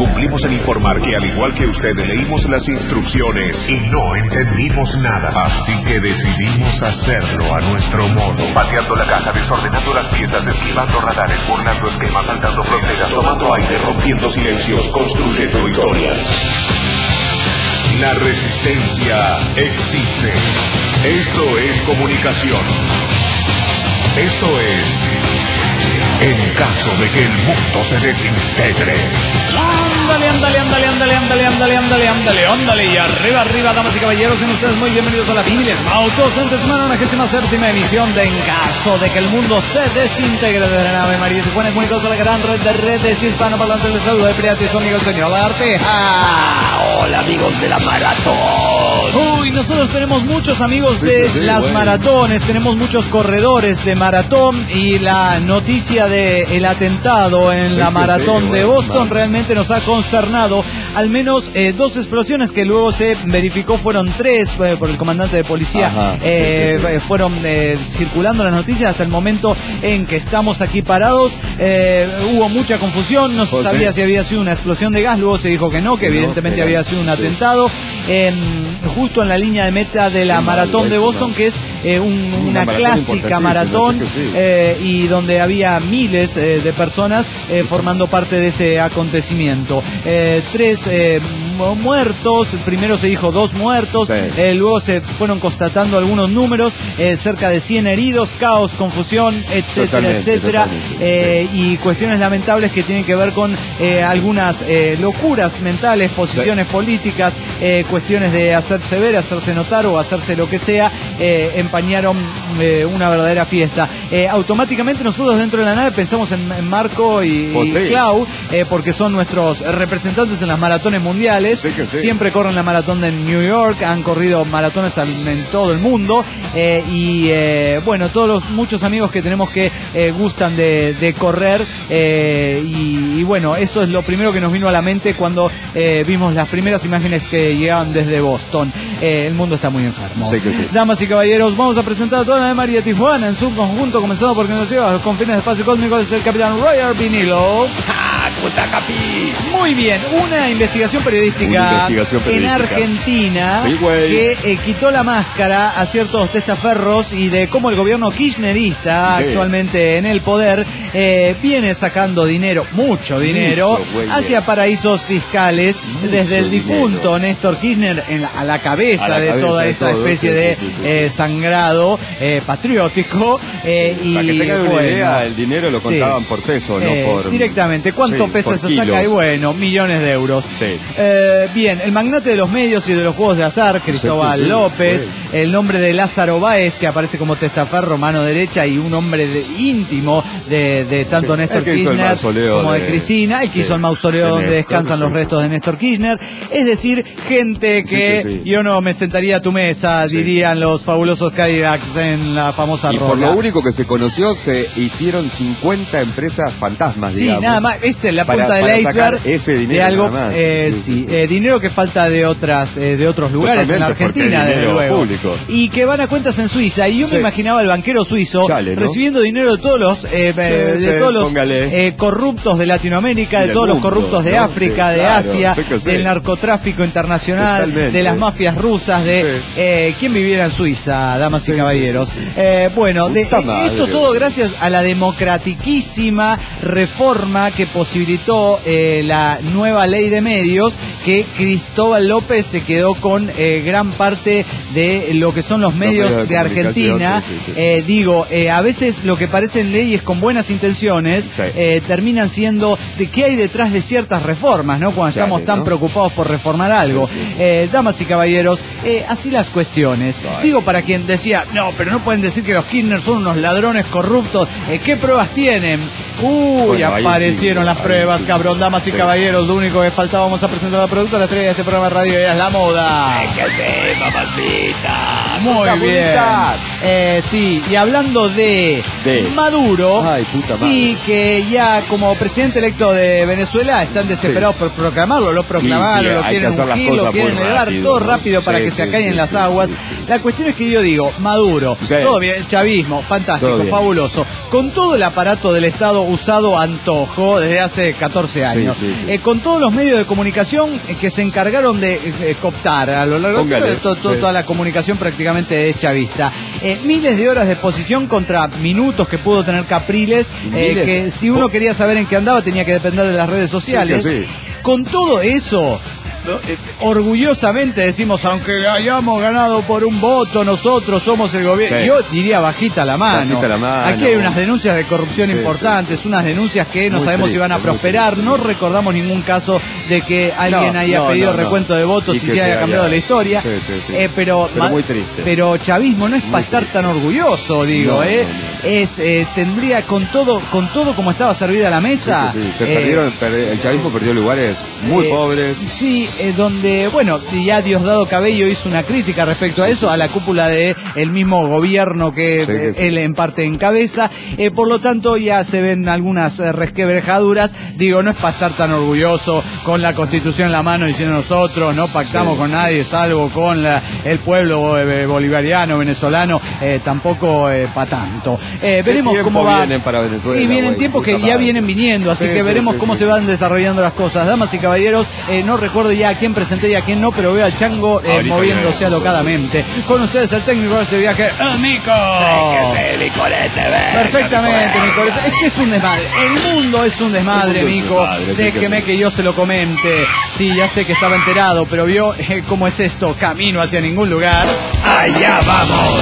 Cumplimos en informar que al igual que usted leímos las instrucciones y no entendimos nada. Así que decidimos hacerlo a nuestro modo. Pateando la caja, desordenando las piezas, esquivando radares, burlando esquemas, saltando fronteras, tomando aire, rompiendo silencios, construyendo historias. La resistencia existe. Esto es comunicación. Esto es... en caso de que el mundo se desintegre. Ándale. Y arriba, damas y caballeros, sean ustedes muy bienvenidos a la Autos semana, 97ª emisión de En caso de que el mundo se desintegre, de la nave María Tijuana, comunicados a la gran red de redes hispanoparlantes. Les saludo de Priati, su amigo el señor Arteja. Hola, amigos de la maratón. Uy, nosotros tenemos muchos amigos de las maratones, tenemos muchos corredores de maratón, y la noticia del atentado en la maratón de Boston realmente nos ha consternado. Al menos 2 explosiones que luego se verificó, fueron 3 por el comandante de policía. Fueron circulando las noticias hasta el momento en que estamos aquí parados. Hubo mucha confusión, no se sabía si había sido una explosión de gas, luego se dijo que no, que evidentemente había sido un atentado. Justo en la línea de meta de la maratón de Boston, que es una clásica maratón, y donde había miles de personas formando parte de ese acontecimiento. 3 muertos, primero se dijo 2 muertos, luego se fueron constatando algunos números, cerca de 100 heridos, caos, confusión, etcétera, y cuestiones lamentables que tienen que ver con algunas locuras mentales, posiciones políticas, cuestiones de hacerse ver, hacerse notar o hacerse lo que sea, empañaron una verdadera fiesta. Automáticamente nosotros dentro de la nave pensamos en Marco y Clau, porque son nuestros representantes en las maratones mundiales. Siempre corren la maratón de New York, han corrido maratones en todo el mundo, y bueno, muchos amigos que tenemos que gustan de correr, y bueno, eso es lo primero que nos vino a la mente cuando vimos las primeras imágenes que llegaban desde Boston. El mundo está muy enfermo. Damas y caballeros, vamos a presentar a toda la de María Tijuana en su conjunto, comenzando porque nos lleva a los confines del espacio cósmico, es el capitán Roger Vinilo. ¿Cómo está, Capi? Muy bien, una investigación periodística en Argentina que quitó la máscara a ciertos testaferros y de cómo el gobierno kirchnerista, actualmente en el poder, viene sacando dinero, mucho dinero, hacia paraísos fiscales, desde el difunto Néstor Kirchner a la cabeza de toda esa especie de sangrado patriótico. Y para que tengan una idea, el dinero lo contaban por peso, no por... directamente, ¿cuánto pesa esa saca? Y bueno, millones de euros. Bien, el magnate de los medios y de los juegos de azar, Cristóbal López, el nombre de Lázaro Báez, que aparece como testaferro, mano derecha, y un hombre íntimo de tanto Néstor Kirchner como de Cristina, el que hizo el mausoleo donde descansan los restos de Néstor Kirchner. Es decir, gente que yo no me sentaría a tu mesa, dirían los fabulosos Cadillacs en la famosa rola. Por lo único que se conoció, se hicieron 50 empresas fantasmas, digamos. Nada más, esa es la punta del iceberg ese dinero, de algo, nada más. dinero que falta de otros lugares en Argentina, desde luego, público. Y que van a cuentas en Suiza, y yo me imaginaba el banquero suizo recibiendo dinero de todos los corruptos de Latinoamérica, de todos los corruptos de África, de Asia, del narcotráfico internacional, de las mafias rusas, de quién viviera en Suiza, damas y caballeros. Bueno, esto todo gracias a la democratiquísima reforma que posibilitó la nueva ley de medios, que Cristóbal López se quedó con gran parte de lo que son los medios de Argentina. A veces lo que parecen leyes con buenas intenciones terminan siendo de qué hay detrás de ciertas reformas, ¿no? Cuando estamos tan preocupados por reformar algo. Damas y caballeros, así las cuestiones. Digo, para quien decía, no, pero no pueden decir que los Kirchner son unos ladrones corruptos, ¿qué pruebas tienen? Aparecieron las pruebas, cabrón. Damas y caballeros, lo único que faltaba, vamos a presentar a la productora estrella de este programa de radio, ella es la moda. ¿Qué sé, mamacita? Muy bien. Sí, y hablando de Maduro, Ay, puta sí, madre. que ya como presidente electo de Venezuela están desesperados por proclamarlo, lo proclamaron, Sí, lo hay quieren que hacer las ungir, lo cosas quieren muy elevar, rápido, todo ¿no? rápido para Sí, que sí, se acallen sí, las sí, aguas. sí, sí. La cuestión es que yo digo, Maduro, Sí. todo bien, el chavismo, fantástico, Todo bien. fabuloso, con todo el aparato del Estado usado a antojo desde hace 14 años, Sí, sí, sí. con todos los medios de comunicación que se encargaron de cooptar a lo largo Póngale, de sí. toda la comunicación prácticamente es chavista. Miles de horas de exposición contra minutos que pudo tener Capriles, Miles. que si uno quería saber en qué andaba tenía que depender de las redes sociales. Sí, que sí. Con todo eso, orgullosamente decimos, aunque hayamos ganado por un voto, nosotros somos el gobierno. Sí. Yo diría bajita la mano. Bajita la mano. Aquí hay unas denuncias de corrupción Sí, importantes, sí. unas denuncias que no Muy sabemos si van a triste, muy prosperar. triste. No recordamos ningún caso de que alguien No, haya no, pedido no, no. recuento de votos Y y que se haya se cambiado haya- la historia. Sí, sí, sí. Pero muy triste. Pero chavismo no es para estar tan orgulloso, digo, No, no, no. Es tendría con todo como estaba servida la mesa. Sí, se perdieron, el chavismo perdió lugares muy pobres. Sí, donde, bueno, ya Diosdado Cabello hizo una crítica respecto a eso, a la cúpula de el mismo gobierno que Sí. él en parte encabeza. Por lo tanto, ya se ven algunas resquebrajaduras. Digo, no es para estar tan orgulloso con la Constitución en la mano diciendo nosotros no pactamos con nadie, salvo con el pueblo bolivariano, venezolano, tampoco para tanto. Veremos tiempo cómo va. vienen para Venezuela, Y vienen güey, tiempos que puta ya madre. vienen viniendo, así Sí, que sí, veremos sí, cómo sí. se van desarrollando las cosas. Damas y caballeros, no recuerdo ya a quién presenté y a quién no, pero veo al Chango moviéndose alocadamente. Con ustedes el técnico de este viaje, el Mico. Mi colete, Perfectamente, Nicoleta. Es que es un desmadre. El mundo es un desmadre, El mundo es un Mico. desmadre, sí que Déjeme sí. que yo se lo comente. Sí, ya sé que estaba enterado, pero vio cómo es esto. Camino hacia ningún lugar. Allá vamos.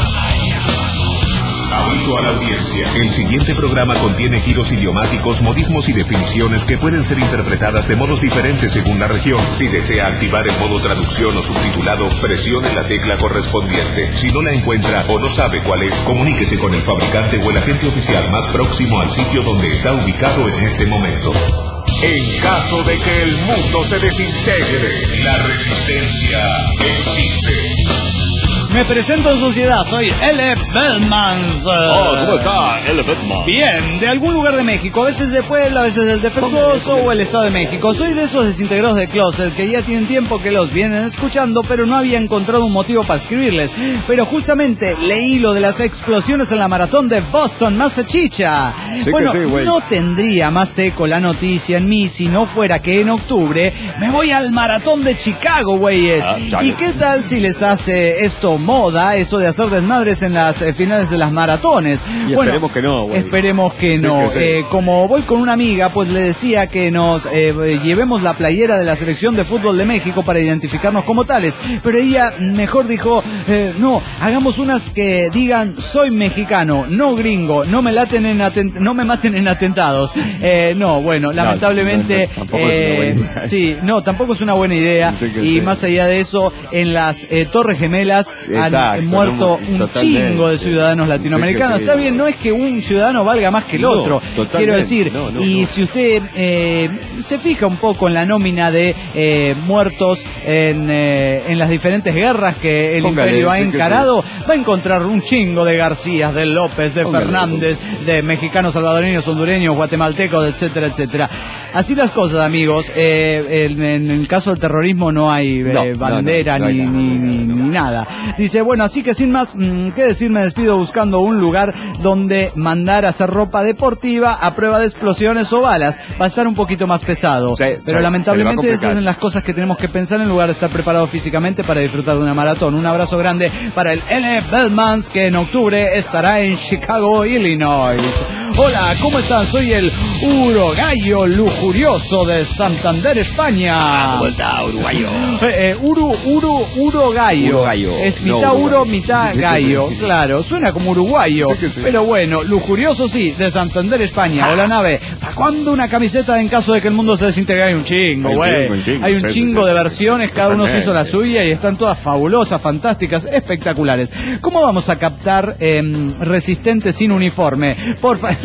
Aviso a la audiencia. El siguiente programa contiene giros idiomáticos, modismos y definiciones que pueden ser interpretadas de modos diferentes según la región. Si desea activar el modo traducción o subtitulado, presione la tecla correspondiente. Si no la encuentra o no sabe cuál es, comuníquese con el fabricante o el agente oficial más próximo al sitio donde está ubicado en este momento. En caso de que el mundo se desintegre, la resistencia existe. Me presento en sociedad, soy L. Bellmans. ¿Cómo está el Batman? Bien, de algún lugar de México, a veces de Puebla, a veces del Defectuoso o el Estado de México. Soy de esos desintegrados de Closet que ya tienen tiempo que los vienen escuchando, pero no había encontrado un motivo para escribirles. Pero justamente leí lo de las explosiones en la maratón de Boston, Massachusetts. Sí Bueno, que sí, güey. no tendría más eco la noticia en mí si no fuera que en octubre me voy al maratón de Chicago, güeyes. ¿Y qué tal si les hace esto moda, eso de hacer desmadres en las finales de las maratones? Y esperemos que no, güey. Esperemos que Sí, no. que sí. Como voy con una amiga, pues le decía que nos llevemos la playera de la selección de fútbol de México para identificarnos como tales. Pero ella mejor dijo, no, hagamos unas que digan soy mexicano, no gringo, no me maten en atentados. No, bueno, lamentablemente, tampoco es una buena idea. sí, no, tampoco es una buena idea. Sí que Y sí. más allá de eso, en las Torres Gemelas han Exacto, muerto no, un totalmente. chingo de ciudadanos latinoamericanos. Sí que sí. Está bien, no es que un ciudadano valga más que el No, otro, totalmente. quiero decir. No, y no. si usted se fija un poco en la nómina de muertos en las diferentes guerras que el Póngale, imperio ha sí que encarado, va a encontrar un chingo de Garcías, de López, de Póngale, Fernández, de mexicanos, salvadoreños, hondureños, guatemaltecos, etcétera, etcétera. Así las cosas, amigos. En el caso del terrorismo no hay bandera no hay nada. ni nada. Dice, bueno, así que sin más, ¿qué decir? Me despido buscando un lugar donde mandar a hacer ropa deportiva a prueba de explosiones o balas. Va a estar un poquito más pesado. Sí, pero sí, lamentablemente se le va a esas complicar. son las cosas que tenemos que pensar en lugar de estar preparados físicamente para disfrutar de una maratón. Un abrazo grande para el L. Bellmans, que en octubre estará en Chicago, Illinois. Hola, ¿cómo están? Soy el urogallo lujurioso de Santander, España. ¿Cómo está, uruguayo? Urogallo. Urogallo, Es no mitad uruguayo. uro, mitad Sí que gallo. sí. Claro, suena como uruguayo. Sí que sí. Pero bueno, lujurioso sí, de Santander, España. O la nave. ¿Para cuándo una camiseta en caso de que el mundo se desintegre? Hay un chingo, Hay un güey. chingo, un chingo, Hay un sí, chingo sí, de sí. versiones, cada uno se hizo la Totalmente. suya y están todas fabulosas, fantásticas, espectaculares. ¿Cómo vamos a captar resistentes sin uniforme? Porfa,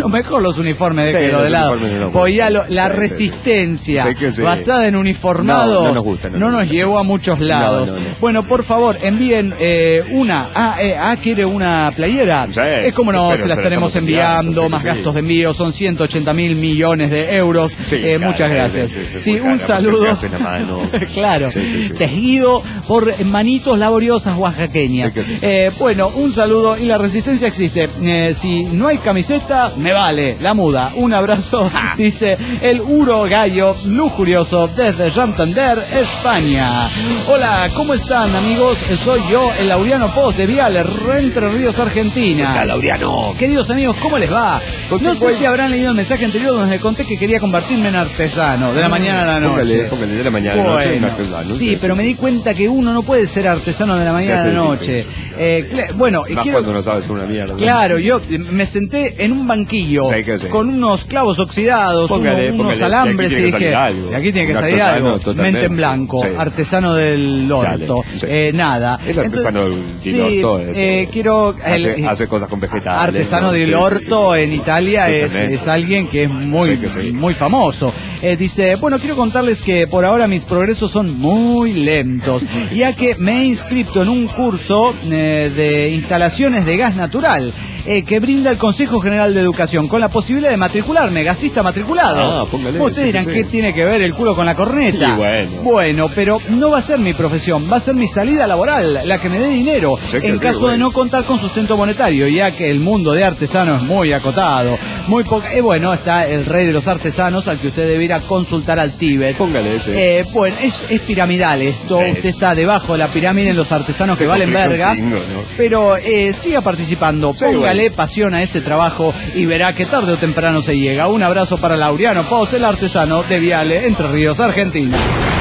Bueno, mejor los uniformes de Sí, que lo los de lado. uniformes no nos Pues ya gustan. la Sí, resistencia sí, que sí. basada en uniformados No nos gusta, no no nos nos gusta. llevó a muchos lados. No. Bueno, por favor, envíen una. ¿Quiere una playera? Sí, Es como no, pero se las se la tenemos estamos enviando, enviando, más sí. gastos de envío, son 180.000 millones de euros. Sí, Muchas cara, gracias. sí, Sí, cara, un porque saludo. se hacen a mano. Claro, Sí. tejido por manitos laboriosas oaxaqueñas. Sí que sí. Bueno, un saludo y la resistencia existe. Si no hay camiseta, me vale, la muda. Un abrazo, dice el Uro Gallo Lujurioso desde Santander, España. Hola, ¿cómo están, amigos? Soy yo, el Laureano Post de Viale, Entre Ríos, Argentina. Laureano. Queridos amigos, ¿cómo les va? No sé si habrán leído el mensaje anterior donde les conté que quería convertirme en artesano, de la mañana a la noche. Póngale de la mañana a la noche, un artesano. Sí, pero me di cuenta que uno no puede ser artesano de la mañana a la noche. Sí. Bueno, Más cuando no sabes una mierda. Claro, yo me senté en un banquillo Sí, que sí. con unos clavos oxidados, Póngale, unos póngale, alambres y y aquí tiene que dije, salir algo. y aquí tiene que Un salir artesano, algo. totalmente. Mente en blanco, Sí. artesano del orto. Sale, sí. Nada. El artesano Entonces, del orto es, quiero hace cosas con vegetales. artesano ¿no? del Sí, orto sí. en Italia Totalmente. es alguien que es muy, Sí, que sí. muy famoso. Dice, bueno, quiero contarles que por ahora mis progresos son muy lentos, ya que me he inscrito en un curso de instalaciones de gas natural que brinda el Consejo General de Educación con la posibilidad de matricularme, gasista matriculado. Póngale. Ustedes dirán, sí. ¿qué tiene que ver el culo con la corneta? Y Bueno, pero no va a ser mi profesión, va a ser mi salida laboral, la que me dé dinero, Sí que en sí, caso de güey. no contar con sustento monetario, ya que el mundo de artesanos es muy acotado. Muy bueno, está el rey de los artesanos al que usted debe ir a consultar al Tíbet. Póngale ese. Bueno, es piramidal esto, Sí. usted está debajo de la pirámide en los artesanos Se que valen complica un verga, chingo, ¿no? pero siga participando, Sí, póngale bueno. pasión a ese trabajo y verá que tarde o temprano se llega. Un abrazo para Laureano Pos, el artesano de Viale, Entre Ríos, Argentina.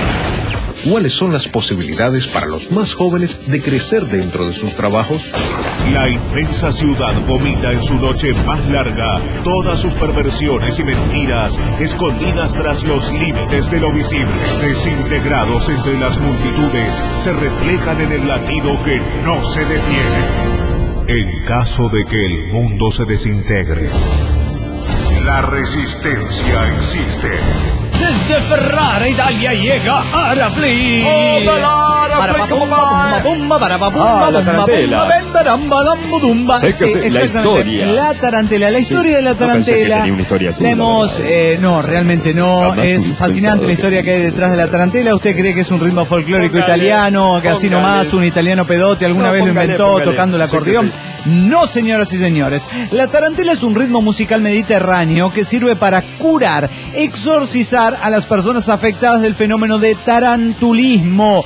¿Cuáles son las posibilidades para los más jóvenes de crecer dentro de sus trabajos? La inmensa ciudad vomita en su noche más larga todas sus perversiones y mentiras escondidas tras los límites de lo visible. Desintegrados entre las multitudes, se reflejan en el latido que no se detiene. En caso de que el mundo se desintegre, la resistencia existe. Desde Ferrara, Italia, llega Arafli. La tarantela. Sé que sé, la historia. La tarantela, la historia de la No pensé que tarantela. tenía una historia así, La la hemos, verdad. no, realmente no. Jamás Es hubiese fascinante pensado la historia que hay detrás de la tarantela. ¿Usted cree que es un ritmo folclórico Póngale, italiano? Que así póngale. nomás un italiano pedote alguna No, vez lo póngale, inventó póngale. tocando el Sí que acordeón. sí. No, señoras y señores. La tarantela es un ritmo musical mediterráneo que sirve para curar, exorcizar a las personas afectadas del fenómeno de tarantulismo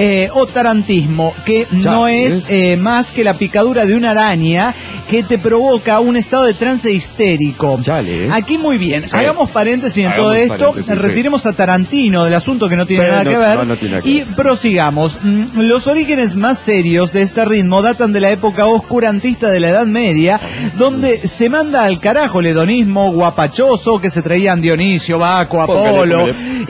o tarantismo, que no es más que la picadura de una araña que te provoca un estado de trance histérico. Chale. Aquí muy bien. Sí. Hagamos paréntesis en todo Hagamos esto. paréntesis, sí. Retiremos a Tarantino del asunto que no tiene Sí, nada no, que ver. no tiene nada que Y ver. prosigamos. Los orígenes más serios de este ritmo datan de la época oscurantista de la Edad Media, donde se manda al carajo el hedonismo guapachoso que se traían Dionisio, Baco, Apolo,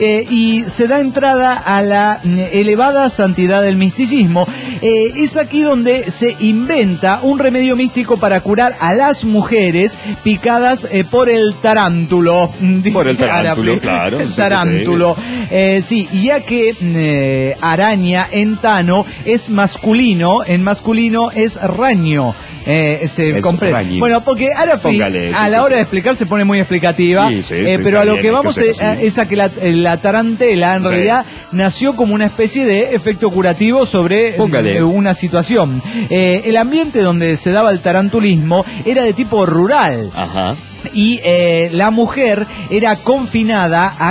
y se da entrada a la elevada santidad del misticismo. Es aquí donde se inventa un remedio místico para curar a las mujeres picadas por el tarántulo. Por el dice tarántulo, Arafli. claro, El sí, tarántulo. Sí, ya que araña en tano es masculino, en masculino es raño. Se Es comprende. rañi. Bueno, porque Arafli Póngale, a sí, la sí, hora sí. de explicar se pone muy explicativa, Sí, sí, pero a lo está que bien, vamos hay que ser así. es a que la tarantela en Sí. realidad nació como una especie de efecto curativo sobre Póngale. una situación. El ambiente donde se daba el tarantulismo era de tipo rural. Ajá. Y la mujer era confinada a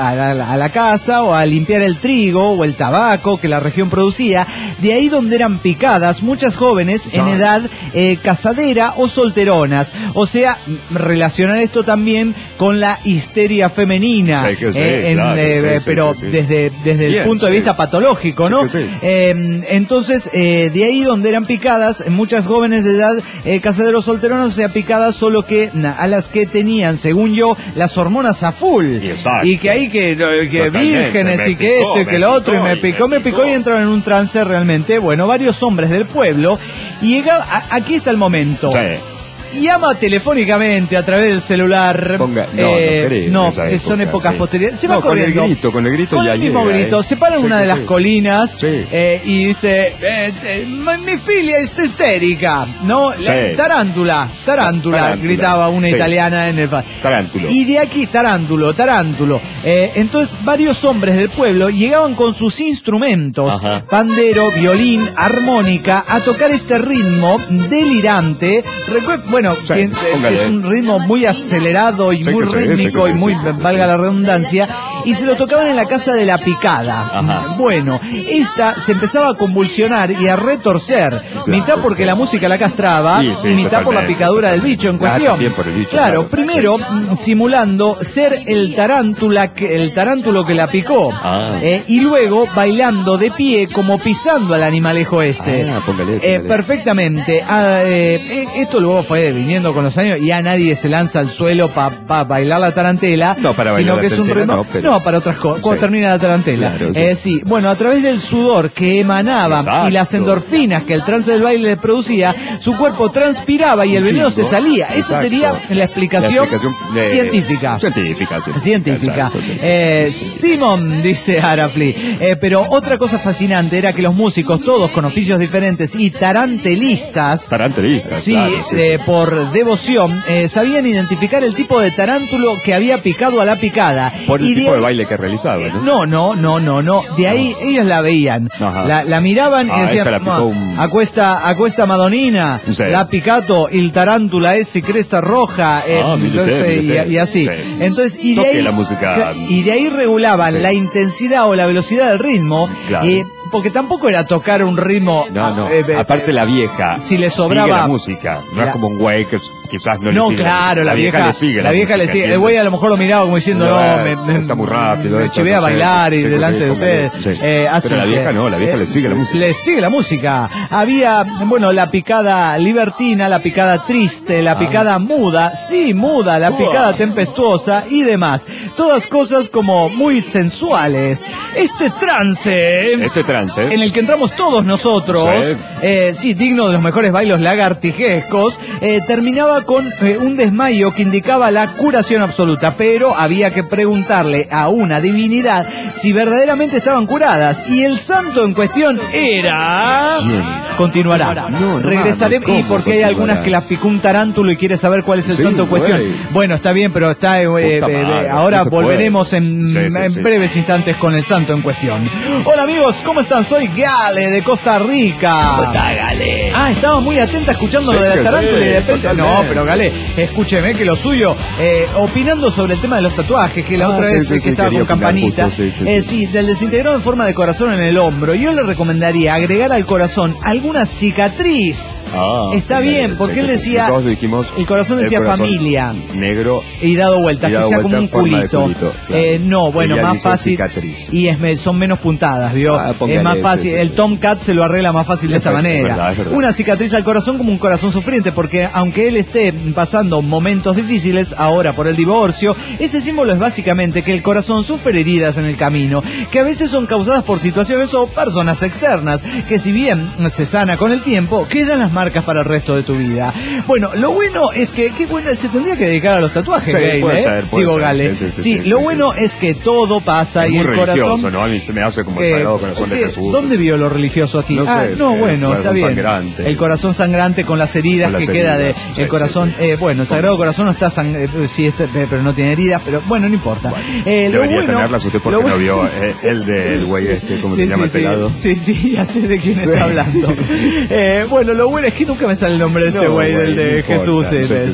la casa o a limpiar el trigo o el tabaco que la región producía. De ahí donde eran picadas muchas jóvenes en edad casadera o solteronas. O sea, relacionar esto también con la histeria femenina. Sí, que sí, claro, sí, pero sí, sí. desde el Bien, punto de sí. vista patológico, Sí, ¿no? que sí. Entonces, de ahí donde eran picadas, muchas jóvenes de edad casaderos solteronas, o sea, picadas solo que a las que tenían, según yo, las hormonas a full. Exacto. Y que ahí que Totalmente, vírgenes me y que picó, esto y que me lo otro, y picó, me picó y entraron en un trance realmente. Bueno, varios hombres del pueblo. Y llegaba, aquí está el momento. Sí. llama telefónicamente a través del celular. No, que son épocas posteriores. Se va con corriendo. Con el grito con ya el mismo llega, grito. Se para en una de las colinas Sí. y dice: mi filia está histérica, ¿no? Tarántula, gritaba una italiana en el... Tarántulo. Y de aquí, tarántula. Entonces varios hombres del pueblo llegaban con sus instrumentos, pandero, violín, armónica, a tocar este ritmo delirante. Bueno, es un ritmo muy acelerado y muy rítmico y muy, valga la redundancia, y se lo tocaban en la casa de la picada. Bueno, esta se empezaba a convulsionar y a retorcer, mitad porque la música la castraba, y mitad por la picadura del bicho en cuestión. Claro, primero simulando ser el tarántulo que la picó, y luego bailando de pie como pisando al animalejo este. Perfectamente. Esto luego fue viniendo con los años y ya nadie se lanza al suelo para bailar la tarantela, sino que es un ritmo, para otras cosas, cuando termina la tarantela. Bueno, a través del sudor que emanaba y las endorfinas que el trance del baile le producía, su cuerpo transpiraba y el veneno se salía. Eso sería la explicación científica. Simón, dice Arafli. Pero otra cosa fascinante era que los músicos, todos con oficios diferentes y tarantelistas, por devoción, sabían identificar el tipo de tarántulo que había picado a la picada. Por el tipo de baile que realizaba, ¿no? No. De ahí ellos la veían. La miraban y decían: acuesta Madonnina, la picato, il tarántula ese cresta roja, y así. Entonces, y de ahí regulaban la intensidad o la velocidad del ritmo. Porque tampoco era tocar un ritmo. Aparte la vieja, si le sobraba sigue la música, no es como un güey que quizás no le sigue. Claro, la vieja le sigue. ¿Entiendes? El güey a lo mejor lo miraba como diciendo: está muy rápido, me chivé a bailar y delante de ustedes. Así, pero la vieja la vieja le sigue la música. Le sigue la música. Había, la picada libertina, la picada triste, la picada muda, la picada tempestuosa y demás. Todas cosas como muy sensuales. Este trance en el que entramos todos nosotros, digno de los mejores bailos lagartijescos, terminaba con un desmayo que indicaba la curación absoluta, pero había que preguntarle a una divinidad si verdaderamente estaban curadas, y el santo en cuestión era... Continuará. Regresaremos, y porque hay algunas que las picó un tarántulo y quiere saber cuál es el santo en cuestión. Bueno, está bien, pero está ahora volveremos en breves instantes con el santo en cuestión. Hola amigos, ¿cómo están? Soy Gale de Costa Rica. ¿Cómo está, Gale? Estaba muy atenta escuchando lo de la tarántula y de repente... No, pero Gale, escúcheme que lo suyo, opinando sobre el tema de los tatuajes, que la otra vez que estaba con campanita, del desintegrado en forma de corazón en el hombro, yo le recomendaría agregar al corazón alguna cicatriz. Está bien, porque él decía, el corazón decía familia, negro y dado vuelta, que sea como un culito. Más fácil, y son menos puntadas, ¿vio? Es más fácil, el Tomcat se lo arregla más fácil de esta manera. Es verdad. Una cicatriz al corazón como un corazón sufriente, porque aunque él esté pasando momentos difíciles ahora por el divorcio, ese símbolo es básicamente que el corazón sufre heridas en el camino, que a veces son causadas por situaciones o personas externas, que si bien se sana con el tiempo, quedan las marcas para el resto de tu vida. Bueno, lo bueno es que, se tendría que dedicar a los tatuajes, Gale. Lo bueno es que todo pasa, y el corazón... ¿no? A mí se me hace como el Sagrado Corazón de Jesús. ¿Dónde vio lo religioso aquí? No sé, está bien. Sangrante. El corazón sangrante con las heridas que queda de el corazón. El Sagrado Corazón no está pero no tiene heridas, pero bueno, no importa. Debería tenerlas usted porque no vio el del güey ¿cómo se llama el pelado? Sí, ya sé de quién está hablando. Lo bueno es que nunca me sale el nombre de este güey, del de Jesús.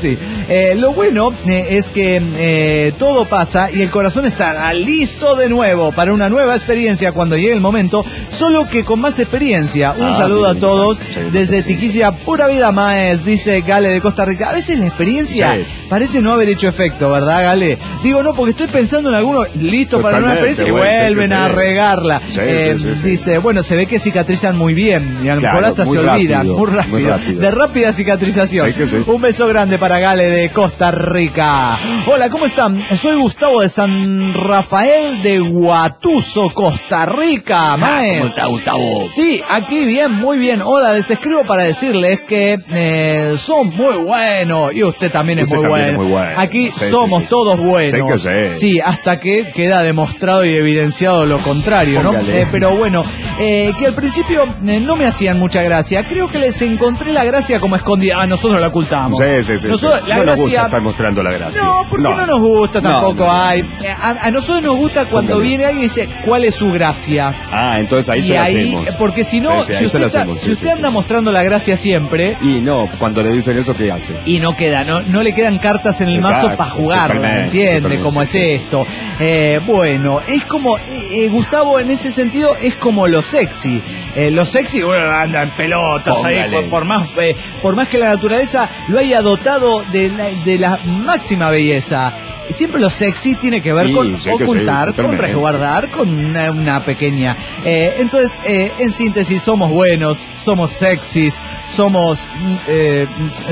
Lo bueno es que todo pasa y el corazón está listo de nuevo para una nueva experiencia cuando llegue el momento, solo que con más experiencia. Un saludo a todos desde Tiquicia, pura vida maes, dice Gale de Costa Rica. A veces la experiencia parece no haber hecho efecto, ¿verdad, Gale? Digo, no, porque estoy pensando en alguno listo para una experiencia y vuelven a regarla. Dice, se ve que cicatrizan muy bien y a lo mejor hasta se olvidan, muy rápido. De rápida cicatrización. Un beso grande para Gale de Costa Rica. Hola, ¿cómo están? Soy Gustavo de San Rafael de Guatuso, Costa Rica, maes. ¿Cómo está, Gustavo? Sí, aquí bien, muy bien. Hola, les escribo escribo para decirles que son muy buenos y usted también es muy bueno. Aquí somos todos buenos. Sí, hasta que queda demostrado y evidenciado lo contrario, ¿no? Pero bueno, que al principio no me hacían mucha gracia. Creo que les encontré la gracia como escondida. Nosotros la ocultamos. Nosotros, la no gracia, nos gusta estar mostrando la gracia. No, porque no nos gusta tampoco. A nosotros nos gusta cuando viene alguien y dice, ¿cuál es su gracia? Entonces ahí se la hacemos. Porque si no, si usted anda mostrando la gracia siempre... Y no, cuando le dicen eso, ¿qué hace? Y no queda, no le quedan cartas en el mazo para jugarla, ¿entiende? ¿Cómo es esto? Bueno, es como, Gustavo, en ese sentido, es como lo sexy. Lo sexy, bueno, anda en pelotas ahí, por más que la naturaleza lo haya dotado de la máxima belleza. Siempre lo sexy tiene que ver con ocultar, con resguardar, con una pequeña... entonces, en síntesis, somos buenos, somos sexys, somos de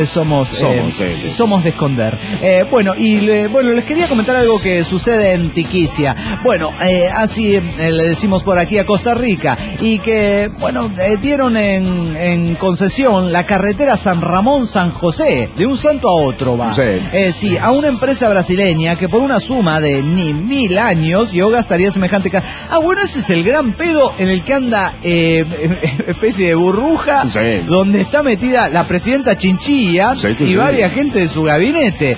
esconder. Les quería comentar algo que sucede en Tiquicia. Bueno, así le decimos por aquí a Costa Rica, y que, dieron en concesión la carretera San Ramón-San José, de un santo a otro va. Sí, a una empresa brasileña que por una suma de ni 1000 años yo gastaría semejante ese es el gran pedo en el que anda especie de burbuja, donde está metida la presidenta Chinchilla y varias gente de su gabinete.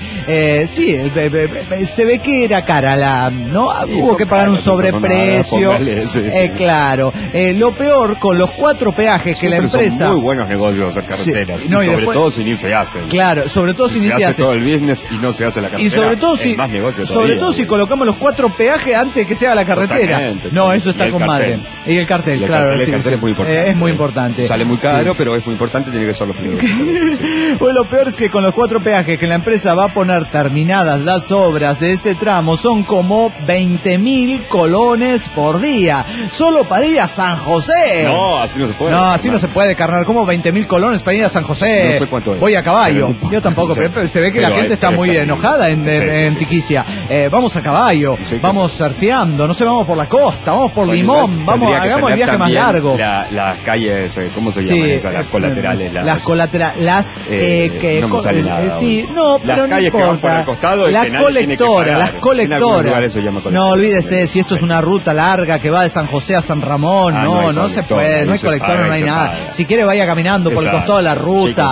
Se ve que era cara hubo que pagar un sobreprecio. Claro. Lo peor, con los 4 peajes que la empresa... Son muy buenos negocios las carreteras. Y sobre todo si ni se hacen. Claro, sobre todo si ni se hace todo el business y no se hace la carretera. Y sobre todo si colocamos los 4 peajes antes de que se haga la carretera. No, eso está con madre. Y el cartel, claro. El cartel es muy importante. Es muy importante. Sale muy caro, pero es muy importante, tiene que ser los primeros. Bueno, lo peor es que con los 4 peajes que la empresa va a poner terminadas las obras de este tramo, son como 20.000 colones por día, solo para ir a San José. No, así no se puede. No, así no se puede, carnal. ¿Cómo 20.000 colones para ir a San José? No sé cuánto es. Voy a caballo. Yo tampoco, pero se ve que la gente está muy enojada en Tiquicia. Vamos a caballo, vamos surfeando, no sé, vamos por la costa, vamos por Limón, hagamos el viaje más largo. Las calles, ¿cómo se llaman esas? Las colaterales. Las colaterales, no me sale nada. Pero no calles que van por el costado, las colectoras. No, olvídese, si esto es una ruta larga que va de San José a San Ramón, no se puede, no hay colector, no hay nada. Si quiere vaya caminando por el costado de la ruta.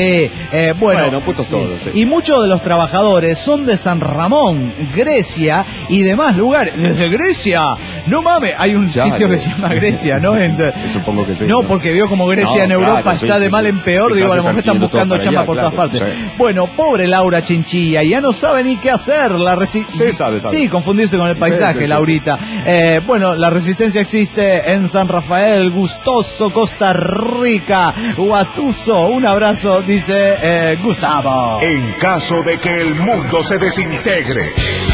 Y muchos de los trabajadores son de San Ramón, Grecia y demás lugares. Desde Grecia, no mames, hay un sitio que se llama Grecia, ¿no? Supongo que sí. No, porque vio como Grecia en Europa está de mal en peor, digo, a lo mejor están buscando chamba por todas partes. Bueno, pobre Laura Chinchilla, ya no sabe ni qué hacer. sabe. Sí, confundirse con el paisaje, Laurita. La resistencia existe en San Rafael, Gustoso, Costa Rica, Guatuso. Un abrazo, dice Gustavo. En caso de que el mundo se desintegre,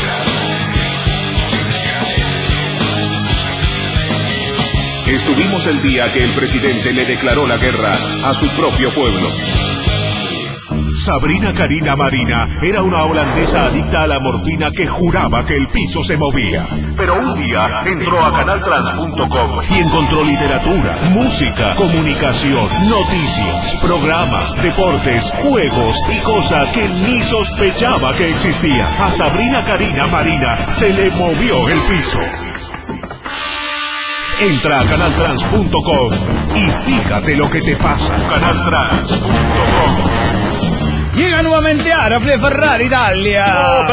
estuvimos el día que el presidente le declaró la guerra a su propio pueblo. Sabrina Karina Marina era una holandesa adicta a la morfina que juraba que el piso se movía. Pero un día entró a canaltrans.com y encontró literatura, música, comunicación, noticias, programas, deportes, juegos y cosas que ni sospechaba que existían. A Sabrina Karina Marina se le movió el piso. Entra a canaltrans.com y fíjate lo que te pasa. Canaltrans.com. Llega nuevamente Arafle Ferrari Italia.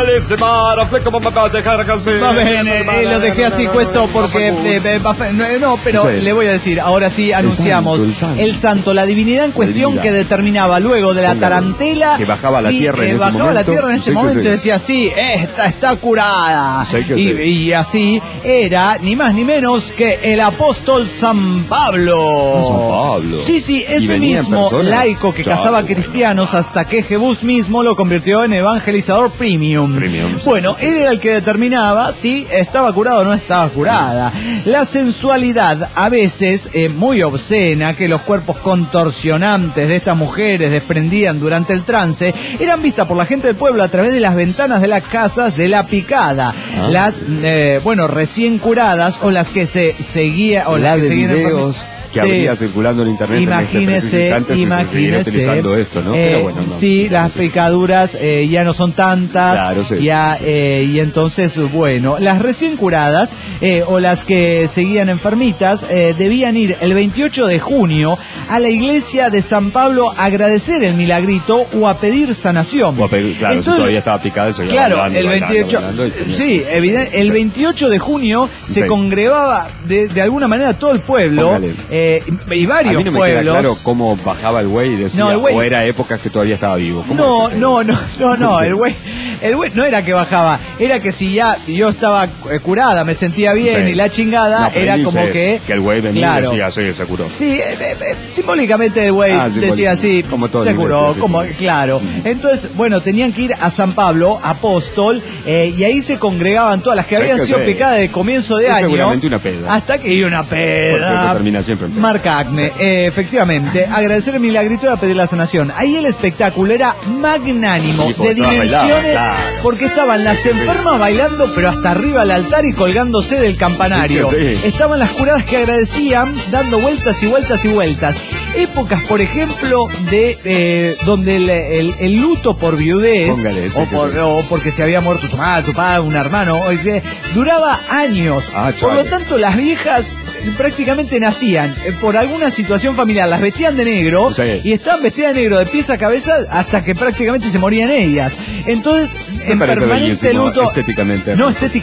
Va bene, lo dejé así puesto porque le voy a decir, ahora sí anunciamos el santo, la divinidad en cuestión que determinaba luego de la tarantela que bajaba a la tierra en ese momento. Y decía, sí, esta está curada. Y así era ni más ni menos que el apóstol San Pablo. San Pablo. Sí, ese mismo laico que cazaba cristianos hasta que arquebus mismo lo convirtió en evangelizador premium. Bueno, él era el que determinaba si estaba curado o no estaba curada. La sensualidad, a veces muy obscena, que los cuerpos contorsionantes de estas mujeres desprendían durante el trance, eran vistas por la gente del pueblo a través de las ventanas de las casas de la picada. Las, recién curadas o las que se seguía o las que seguían videos que habría circulando en internet. Imagínese utilizando esto, ¿no? Pero bueno, sí, las picaduras ya no son tantas. Claro, sí, ya, y entonces, bueno, las recién curadas o las que seguían enfermitas debían ir el 28 de junio a la iglesia de San Pablo a agradecer el milagrito o a pedir sanación. Claro, entonces, si todavía estaba picada, eso ya claro, el 28, sí, el 28 de junio se congregaba de alguna manera todo el pueblo. Y varios a mí no me pueblos. Queda claro cómo bajaba el güey y decía, o era épocas que todavía estaba vivo. No, el güey no era que bajaba, era que si ya yo estaba curada, me sentía bien y la chingada, era como que el güey venía y decía, sí, se curó. Sí, simbólicamente el güey decía así, como todo se curó, claro. Entonces, bueno, tenían que ir a San Pablo, apóstol, y ahí se congregaban todas las que habían sido picadas de comienzo de año. Seguramente una peda. Hasta que iba una peda. Porque eso termina siempre en peda. Marca Acme, efectivamente, agradecer el milagrito y a pedir la sanación. Ahí el espectáculo era magnánimo, de dimensiones, porque estaban las enfermas bailando, pero hasta arriba al altar y colgándose del campanario. Estaban las curadas que agradecían, dando vueltas y vueltas y vueltas. Épocas, por ejemplo, de donde el luto por viudez, o porque se había muerto tu madre, tu padre, un hermano, duraba años. Por lo tanto, las viejas prácticamente nacían por alguna situación familiar, las vestían de negro y estaban vestidas de negro de pies a cabeza hasta que prácticamente se morían ellas. Entonces, en permanente luto, estéticamente,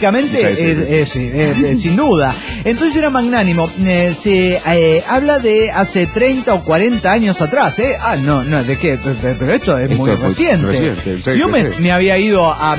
sin duda. Entonces era magnánimo. Se habla de hace 30 o 40 años atrás, no, ¿de qué? Pero esto es muy reciente. Yo me había ido a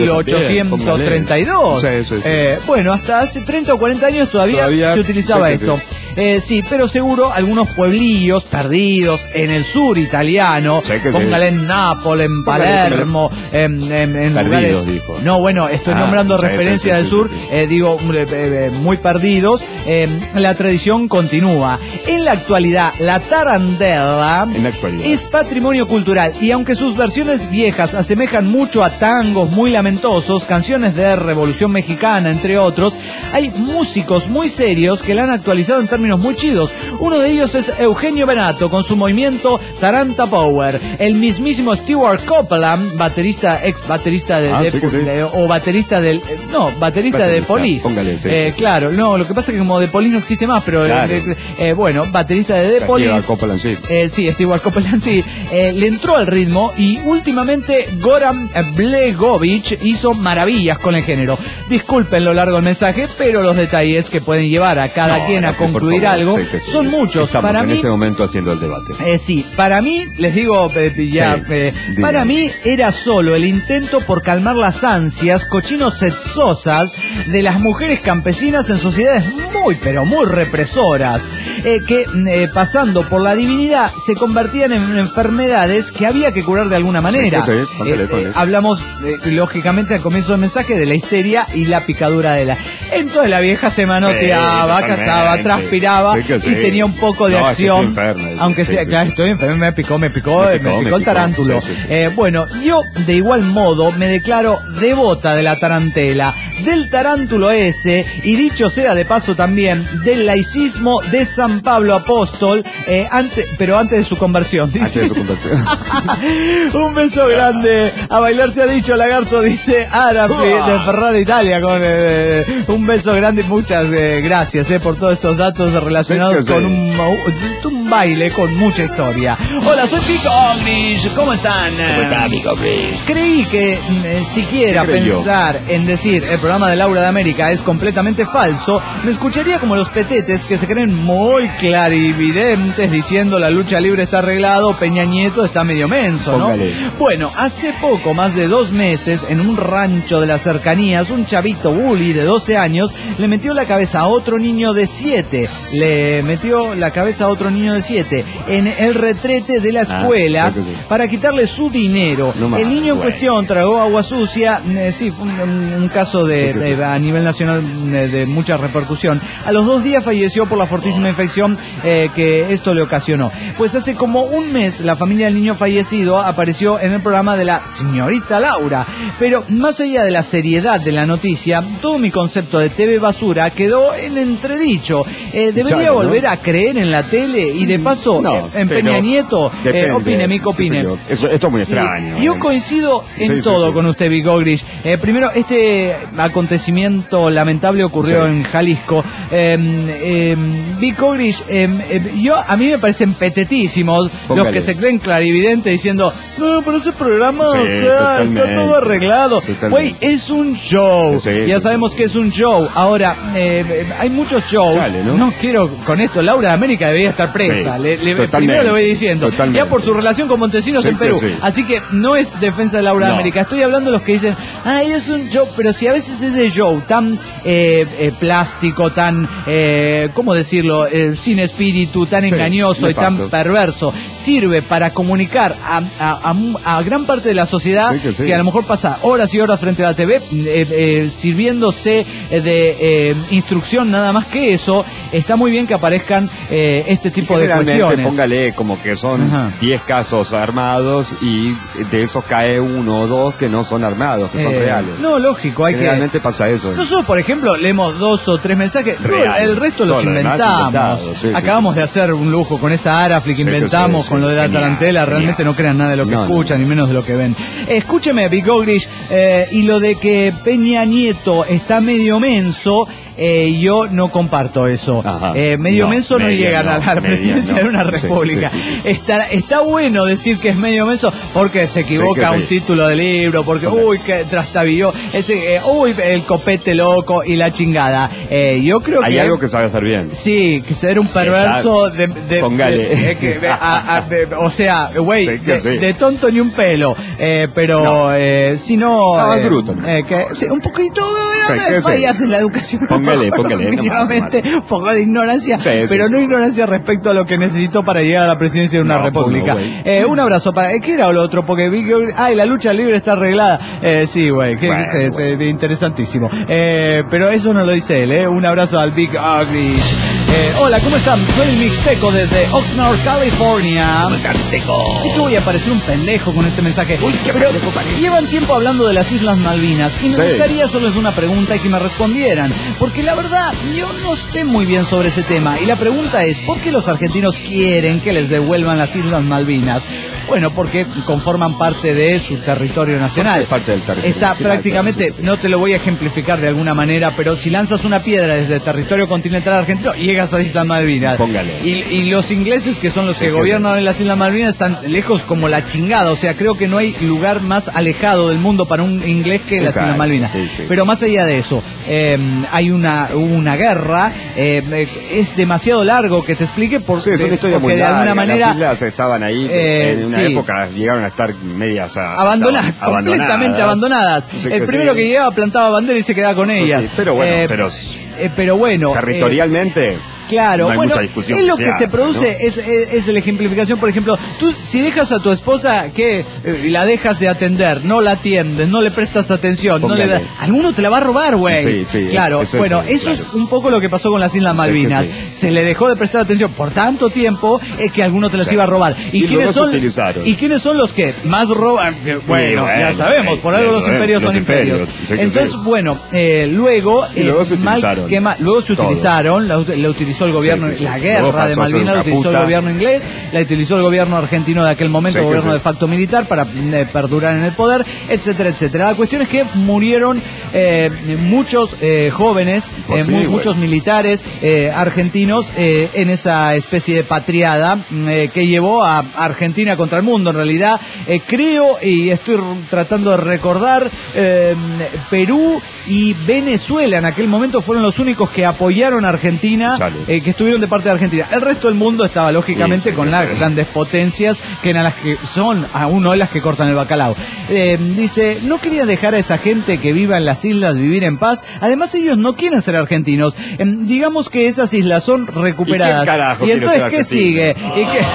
1832. Bueno, hasta hace 30 o 40 años todavía se utilizaba esto. Sí, pero seguro algunos pueblillos perdidos en el sur italiano, póngale en Nápoles, en Palermo, en lugares. Dijo. No, bueno, estoy nombrando referencias del sur, digo, muy perdidos. La tradición continúa. En la actualidad, la tarantela es patrimonio cultural y aunque sus versiones viejas asemejan mucho a tangos muy lamentosos, canciones de Revolución Mexicana, entre otros, hay músicos muy serios que la han actualizado en términos muy chidos. Uno de ellos es Eugenio Benato con su movimiento Taranta Power. El mismísimo Stewart Copeland, ex baterista baterista de Police. Claro, no, lo que pasa es que como The Police no existe más, pero baterista de The Police. Stewart Copeland le entró al ritmo y últimamente Goran Blegovic hizo maravillas con el género. Disculpen lo largo del mensaje, pero los detalles que pueden llevar a cada quien a concluir algo son muchos. Estamos para mí, este momento haciendo el debate. Para mí, les digo para mí era solo el intento por calmar las ansias cochinos sexosas de las mujeres campesinas en sociedades muy, pero muy represoras, que pasando por la divinidad se convertían en enfermedades que había que curar de alguna manera. Hablamos, lógicamente, al comienzo del mensaje de la histeria y la picadura de la... Entonces la vieja se manoteaba, cazaba, transpiraba y tenía un poco de acción. Enferma, aunque sea, claro, estoy enfermo, me picó el tarántulo. Bueno, yo de igual modo me declaro devota de la tarantela, del tarántulo ese, y dicho sea de paso también, del laicismo de San Pablo Apóstol, pero antes de su conversión. Dice. Un beso grande. A bailar se ha dicho, Lagarto, dice Arapi de Ferrara, Italia. Un beso grande y muchas gracias por todos estos datos relacionados con un baile con mucha historia. Hola, soy Pico Omnish. ¿Cómo están? ¿Cómo está, Pico Omnish? Creí que siquiera pensar en decir el programa de Laura de América es completamente falso, me escucharía como los petetes que se creen muy muy clarividentes diciendo la lucha libre está arreglado, Peña Nieto está medio menso, ¿no? Póngale. Bueno, hace poco, más de 2 meses, en un rancho de las cercanías, un chavito bully de 12 años le metió la cabeza a otro niño de 7. Le metió la cabeza a otro niño de 7 en el retrete de la escuela para quitarle su dinero. No más, el niño en cuestión tragó agua sucia. Sí, fue un caso a nivel nacional de mucha repercusión. A los 2 días falleció por la fortísima infección que esto le ocasionó. Pues hace como un mes la familia del niño fallecido apareció en el programa de la señorita Laura. Pero más allá de la seriedad de la noticia, todo mi concepto de TV basura quedó en entredicho. Debería volver a creer en la tele y de paso en Peña Nieto. Opine, Mico, opine. Esto es muy extraño. Yo coincido en todo con usted, Vic Ogrich. Primero, este acontecimiento lamentable ocurrió en Jalisco. Vic Ogrich, a mí me parecen petetísimos los que se creen clarividentes diciendo, no, pero ese programa, está todo arreglado. Güey, es un show. Ya sabemos que es un show. Ahora, hay muchos shows. No quiero con esto, Laura de América debería estar presa. Primero le voy diciendo. Ya por su relación con Montesinos en Perú. Así que no es defensa de Laura de América. Estoy hablando de los que dicen, es un show, pero si a veces ese show tan plástico, tan, ¿cómo decirlo? Sin espíritu, tan engañoso y tan perverso, sirve para comunicar a gran parte de la sociedad que a lo mejor pasa horas y horas frente a la TV sirviéndose de instrucción nada más que eso, está muy bien que aparezcan este tipo de cuestiones. Póngale como que son 10 casos armados y de esos cae 1 o 2 que no son armados, que son reales. No, lógico, Generalmente pasa eso. Nosotros, por ejemplo, leemos 2 o 3 mensajes, el resto los inventamos. Acabamos de hacer un lujo con esa Arafli que inventamos, con lo de la tarantela. Realmente no crean nada de lo que escuchan, ni menos de lo que ven. Escúcheme, Vic Ogrich, y lo de que Peña Nieto está medio menso, yo no comparto eso. Medio menso no llega a la presidencia de una república. Está bueno decir que es medio menso porque se equivoca un título de libro, porque que trastabilló, el copete loco y la chingada. Yo creo que hay algo que sabe hacer bien. Sí, que ser un perverso póngale. o sea, güey, de tonto ni un pelo. Pero si no, es bruto. Un poquito fallas en la educación. Póngale. Mínimamente, un poco de ignorancia, pero no ignorancia respecto a lo que necesitó para llegar a la presidencia de una república. Un abrazo para... ¿Qué era lo otro? Porque vi que... la lucha libre está arreglada. Sí, güey, interesantísimo. Pero eso no lo dice él, Un abrazo al Vic Ogrich. Hola, ¿cómo están? Soy el Mixteco desde Oxnard, California. Sí que voy a parecer un pendejo con este mensaje. Pero llevan tiempo hablando de las Islas Malvinas y me gustaría hacerles una pregunta y que me respondieran. Porque la verdad, yo no sé muy bien sobre ese tema. Y la pregunta es, ¿por qué los argentinos quieren que les devuelvan las Islas Malvinas? Bueno, porque conforman parte de su territorio nacional. Es parte del territorio nacional, prácticamente, no te lo voy a ejemplificar de alguna manera, pero si lanzas una piedra desde el territorio continental argentino, llegas a Islas Malvinas. Póngale. Y los ingleses, que son los que gobiernan en las Islas Malvinas, están lejos como la chingada. O sea, creo que no hay lugar más alejado del mundo para un inglés que las Islas Malvinas. Pero más allá de eso, hay una guerra. Es demasiado largo que te explique porque de alguna manera las islas estaban ahí en una época llegaron a estar medias abandonadas, completamente abandonadas. El primero que llegaba plantaba bandera y se quedaba con ellas. Pero bueno, territorialmente Claro, no hay bueno, mucha discusión es lo que se produce, ¿no? es la ejemplificación. Por ejemplo, tú si dejas a tu esposa que la dejas de atender, no la atiendes, no le prestas atención, no le das, alguno te la va a robar, güey. Sí, sí, claro, eso es un poco lo que pasó con las Islas Malvinas. Sí. Se le dejó de prestar atención por tanto tiempo que alguno te las iba a robar. ¿Y quiénes son los que más roban? Bueno, ya sabemos, por algo los imperios son imperios. Entonces, bueno, luego se utilizaron, la utilizó el gobierno, la guerra de Malvinas la utilizó el gobierno inglés, la utilizó el gobierno argentino de aquel momento, el gobierno de facto militar, para perdurar en el poder, etcétera, etcétera. La cuestión es que murieron muchos jóvenes, muchos militares argentinos en esa especie de patriada que llevó a Argentina contra el mundo. En realidad, creo, y estoy tratando de recordar, Perú y Venezuela en aquel momento fueron los únicos que apoyaron a Argentina que estuvieron de parte de Argentina. El resto del mundo estaba lógicamente con las grandes potencias, que eran las que son aún no las que cortan el bacalao. Dice, no quería dejar a esa gente que viva en las islas vivir en paz. Además ellos no quieren ser argentinos. Digamos que esas islas son recuperadas. ¿Y entonces qué sigue? ¿Y qué?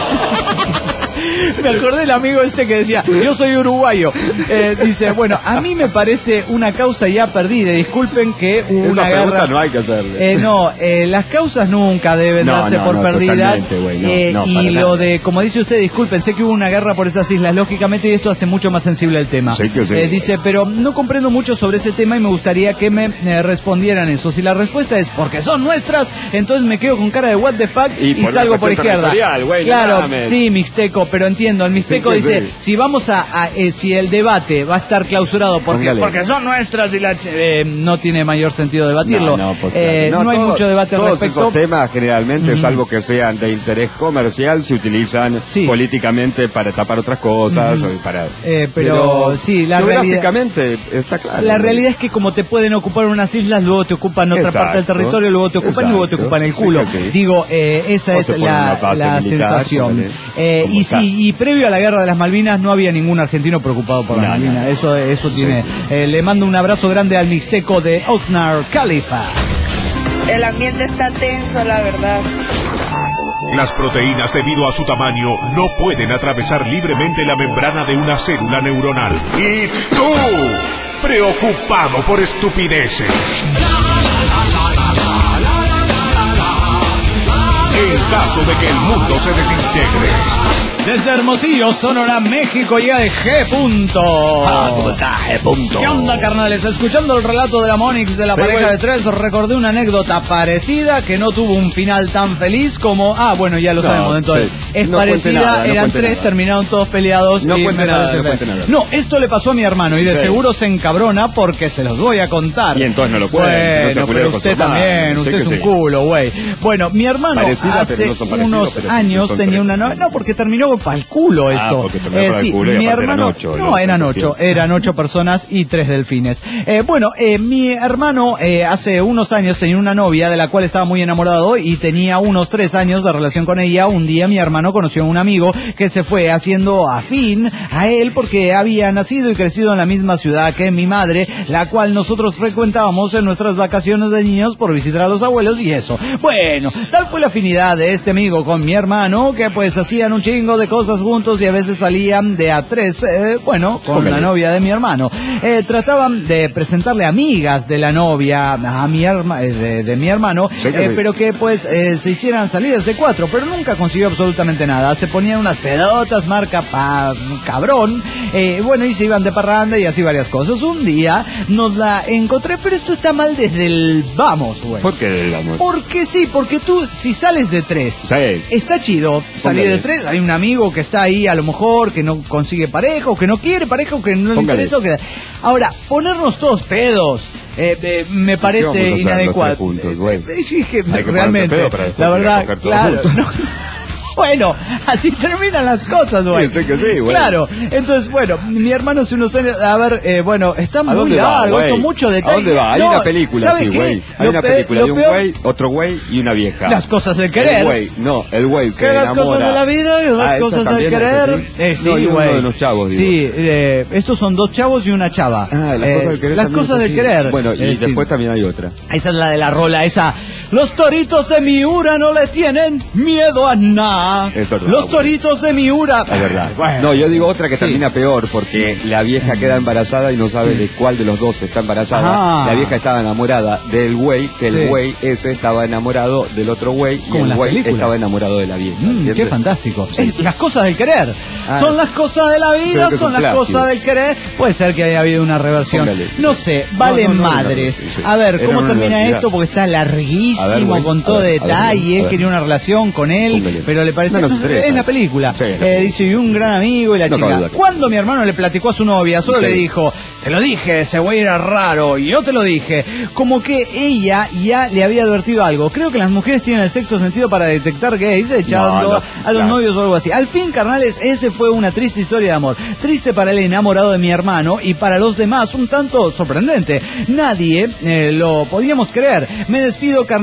Me acordé del amigo este que decía, yo soy uruguayo. Dice, bueno, a mí me parece una causa ya perdida. Disculpen que hubo una guerra. No hay que hacerle. Las causas nunca deben darse por perdidas. Y lo de, como dice usted, disculpen, sé que hubo una guerra por esas islas, lógicamente, y esto hace mucho más sensible el tema. Sí. Dice, pero no comprendo mucho sobre ese tema y me gustaría que me respondieran eso. Si la respuesta es porque son nuestras, entonces me quedo con cara de what the fuck y salgo por izquierda. Claro, sí, mixteco, pero entiendo, el mixteco dice, si vamos si el debate va a estar clausurado porque son nuestras y no tiene mayor sentido debatirlo. No hay mucho debate al respecto. Todos esos temas generalmente, salvo que sean de interés comercial, se utilizan políticamente para tapar otras cosas. Pero sí, geográficamente está claro. La realidad es que como te pueden ocupar unas islas, luego te ocupan otra parte del territorio, luego te ocupan y luego te ocupan el culo. Digo, esa es la sensación. Y previo a la guerra de las Malvinas no había ningún argentino preocupado por las Malvinas. Eso tiene. Le mando un abrazo grande al mixteco de Oxnard, Califa. El ambiente está tenso, la verdad. Las proteínas, debido a su tamaño, no pueden atravesar libremente la membrana de una célula neuronal. ¡Y tú! Preocupado por estupideces. En caso de que el mundo se desintegre. Desde Hermosillo, Sonora, México, llega el G. ¿Cómo está, G? ¿Qué onda, carnales? Escuchando el relato de la Monix de la pareja de tres, recordé una anécdota parecida que no tuvo un final tan feliz como... bueno, ya lo sabemos, entonces. Es parecida, eran tres, terminaron todos peleados. No cuente nada. No, esto le pasó a mi hermano y de seguro se encabrona porque se los voy a contar. Y entonces no lo puede. Bueno, pero usted también, usted es un culo, güey. Bueno, mi hermano hace unos años tenía una novia... No, porque terminó para el culo esto. Mi hermano eran 8 personas y 3 delfines. Mi hermano hace unos años tenía una novia de la cual estaba muy enamorado y tenía unos 3 años de relación con ella. Un día mi hermano conoció a un amigo que se fue haciendo afín a él porque había nacido y crecido en la misma ciudad que mi madre, la cual nosotros frecuentábamos en nuestras vacaciones de niños por visitar a los abuelos y eso. Bueno, tal fue la afinidad de este amigo con mi hermano que pues hacían un chingo de cosas juntos y a veces salían de a 3, con la novia de mi hermano. Trataban de presentarle amigas de la novia a de mi hermano, pero que pues se hicieran salidas de 4, pero nunca consiguió absolutamente nada. Se ponían unas pedotas marca cabrón, y se iban de parranda y así varias cosas. Un día nos la encontré, pero esto está mal desde el vamos, güey. ¿Por qué vamos? Porque porque tú, si sales de 3, está chido salir de 3, hay un amigo que está ahí a lo mejor, que no consigue pareja, o que no quiere pareja, o que no le interesa. Ahora, ponernos todos pedos, me parece inadecuado. Realmente, la verdad, claro. Bueno, así terminan las cosas, güey. Pienso que sí, güey. Claro. Entonces, mi hermano hace unos años, está muy largo, esto mucho detalle. ¿A dónde va? Hay una película así, güey. Hay una película de un güey, otro güey y una vieja. Las cosas del querer. El güey se enamora. Las cosas de la vida y las cosas del querer. Sí, güey. Uno de los chavos, digo. Sí, estos son 2 chavos y una chava. Las cosas del querer. Las cosas del querer. Bueno, y después también hay otra. Esa es la de la rola, esa. Los toritos de Miura no le tienen miedo a nada. Los toritos de Miura. Es verdad. Bueno. No, yo digo otra que termina peor, porque la vieja queda embarazada y no sabe de cuál de los dos está embarazada. La vieja estaba enamorada del güey, que el güey ese estaba enamorado del otro güey, y el güey estaba enamorado de la vieja. Qué fantástico. Las cosas del querer. Son las cosas de la vida, son las cosas del querer. Puede ser que haya habido una reversión. No sé, valen madres. A ver, ¿cómo termina esto? Porque está larguísimo. Con todo detalle, quería una relación con él, pero le parece en la película. Dice, y un gran amigo y la chica. Cuando mi hermano le platicó a su novia, solo le dijo, te lo dije, ese güey era raro, y yo te lo dije. Como que ella ya le había advertido algo. Creo que las mujeres tienen el sexto sentido para detectar gays, echando a los novios o algo así. Al fin, carnales, ese fue una triste historia de amor. Triste para el enamorado de mi hermano y para los demás un tanto sorprendente. Nadie lo podíamos creer. Me despido, carnales.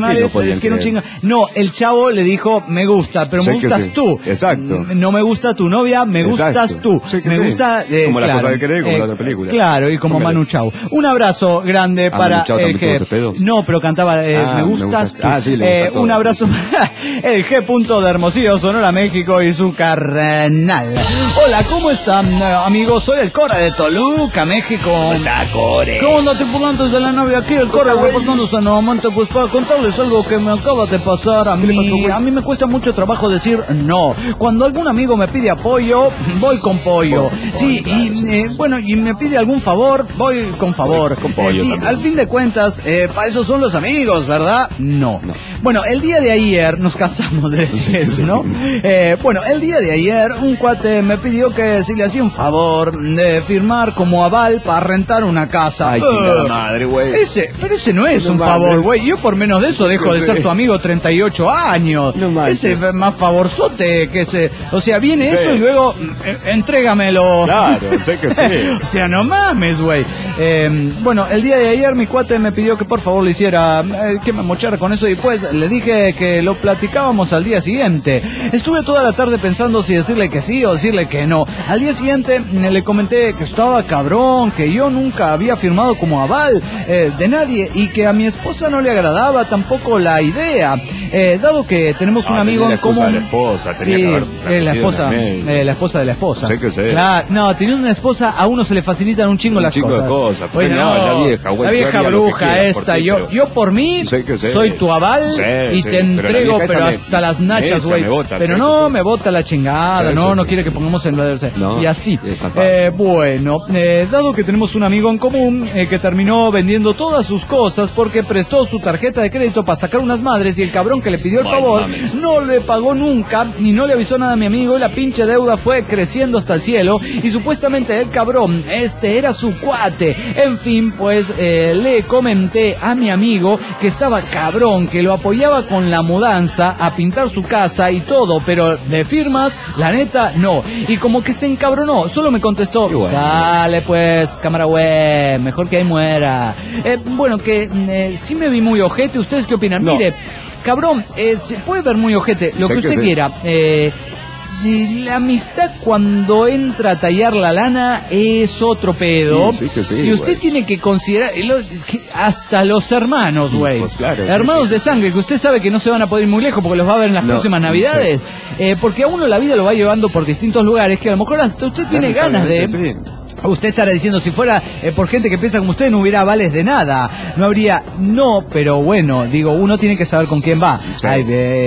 animales, es que no chinga. No, el chavo le dijo, me gusta, pero me gustas tú. Exacto. No me gusta tu novia, me gustas tú. Me gusta... como la cosa de querer, como la otra película. Claro, y como Manu Chao. Un abrazo grande para el G. No, pero cantaba me gustas tú. Sí, un abrazo para el G. de Hermosillo, Sonora, México y su carnal. Hola, ¿cómo están, amigos? Soy el Core de Toluca, México. ¿Cómo está, Core? ¿Cómo onda, tripulantes de la nave? Aquí el Core reportándose nuevamente, pues para contarles algo que me acaba de pasar a mí. A mí me cuesta mucho trabajo decir no. Cuando algún amigo me pide apoyo, voy con pollo. Sí, y bueno, y me pide algún favor, voy con favor. Con pollo sí, al fin de cuentas, para eso son los amigos, ¿verdad? No. Bueno, el día de ayer, nos cansamos de decir eso, ¿no? Bueno, el día de ayer, un cuate me pidió que si le hacía un favor de firmar como aval para rentar una casa. Ay, chingada madre, güey. Pero ese no es un favor, güey. Yo por menos de eso dejo de ser su amigo 38 años. Ese es más favorzote que ese. O sea, viene eso y luego entrégamelo. Claro, sé que sí. O sea, no mames, güey. Bueno, el día de ayer mi cuate me pidió que por favor le hiciera, que me mochara con eso y pues le dije que lo platicábamos al día siguiente. Estuve toda la tarde pensando si decirle que sí o decirle que no. Al día siguiente le comenté que estaba cabrón, que yo nunca había firmado como aval de nadie y que a mi esposa no le agradaba tampoco la idea. Dado que tenemos un amigo en común. La esposa, sí, la esposa de la esposa. Sé que sé. Claro, no, teniendo una esposa a uno se le facilitan un chingo las cosas. De cosas. Oye, no, la vieja bruja esta. Yo por mí soy tu aval y te entrego, pero hasta las nachas, güey. Pero no, me bota la chingada, no quiere que pongamos en y así. Bueno, dado que tenemos un amigo en común que terminó vendiendo todas sus cosas porque prestó su tarjeta de crédito para sacar unas madres y el cabrón que le pidió el favor no le pagó nunca ni no le avisó nada a mi amigo y la pinche deuda fue creciendo hasta el cielo y supuestamente el cabrón era su cuate. En fin, pues le comenté a mi amigo que estaba cabrón, que lo apoyaba con la mudanza, a pintar su casa y todo, pero de firmas, la neta, no. Y como que se encabronó, solo me contestó, sale pues, cámara güey, mejor que ahí muera. Bueno, que sí me vi muy ojete, ¿ustedes qué opinan? No. Mire, cabrón, se puede ver muy ojete, lo que usted quiera. La amistad cuando entra a tallar la lana es otro pedo. Y usted tiene que considerar hasta los hermanos, güey. Pues claro, hermanos de sangre, que usted sabe que no se van a poder ir muy lejos porque los va a ver en las próximas navidades. Porque a uno la vida lo va llevando por distintos lugares que a lo mejor hasta usted tiene ganas de... Usted estará diciendo, si fuera por gente que piensa como usted, no hubiera avales de nada. No habría, pero bueno, digo, uno tiene que saber con quién va. Sí. Ay,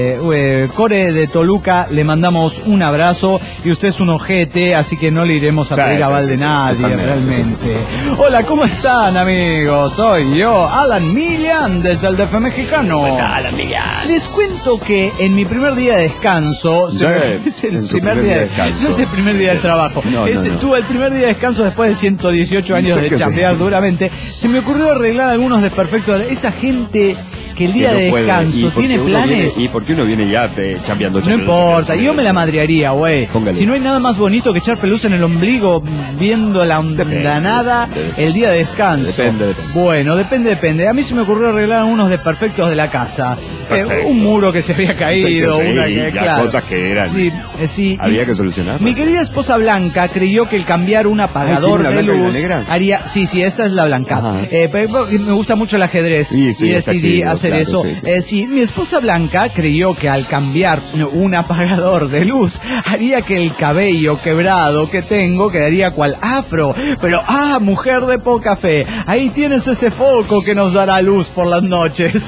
Core de Toluca, le mandamos un abrazo y usted es un ojete, así que no le iremos a pedir aval de nadie, realmente. Hola, ¿cómo están, amigos? Soy yo, Alan Milian, desde el DF mexicano. Hola, Alan Milian. Les cuento que en mi primer día de descanso, es el primer día de descanso. No es el primer día del trabajo, tuve el primer día de descanso después de 118 años de chambear duramente, se me ocurrió arreglar algunos desperfectos. Esa gente que el día de descanso tiene planes. ¿Y por qué uno viene ya chambeando? No importa, yo me la madrearía, güey. Si no hay nada más bonito que echar pelusa en el ombligo viendo la ondanada el día de descanso. Depende. Bueno, depende. A mí se me ocurrió arreglar algunos desperfectos de la casa. Un muro que se había caído, claro, cosas que eran. Sí. Había que solucionar. Mi querida esposa Blanca creyó que el cambiar un apagador de luz haría. Sí, esta es la blanca. Pero me gusta mucho el ajedrez y decidí hacer eso. Sí, mi esposa Blanca creyó que al cambiar un apagador de luz haría que el cabello quebrado que tengo quedaría cual afro. Pero mujer de poca fe, ahí tienes ese foco que nos dará luz por las noches.